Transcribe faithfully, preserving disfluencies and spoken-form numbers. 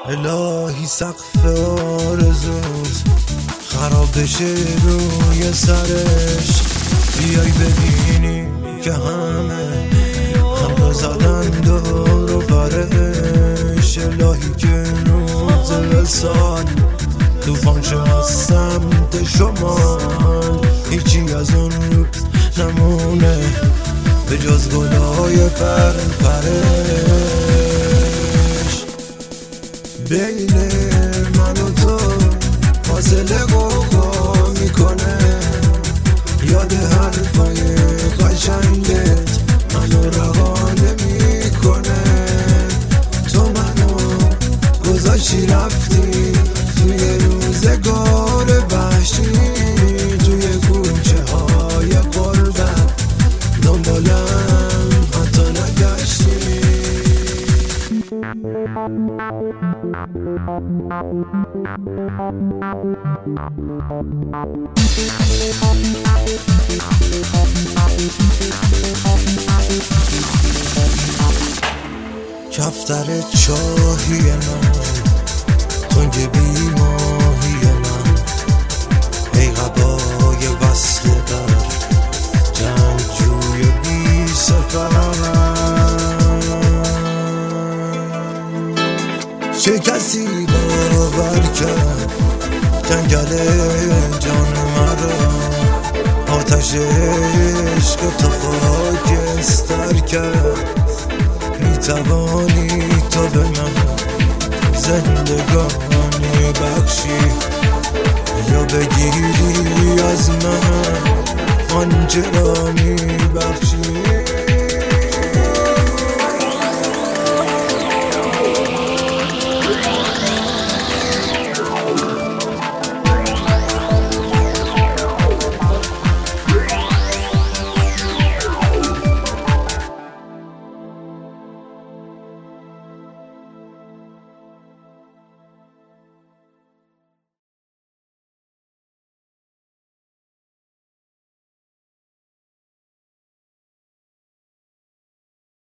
الهی سقف آرزوز خراب بشه روی سرش، بیای ببینی که همه هم زدن دور و برش. الهی که روز وصال توفان شه از سمت شمال، هیچی از اون روز نمونه به جز گلای پر پرش. بین من و تو فاصله قوقا میکنه، یاد حرفای قشنگت منو رها نمیکنه. تو منو گذاشتی رفتی توی روزگار وحشی، توی کوچه های غربت دنبالم حتی نگشتی. کفتر چاهی من، تنگ بیماهی من، ای قبای وصل در جنگجوی بی سپر. چه کسی باور کرد جنگل جان مرا، آتش عشق تو خاکستر کرد. میتوانی تو به من زندگانی بخشی، یا بگیری از من آنچه را میبخشی.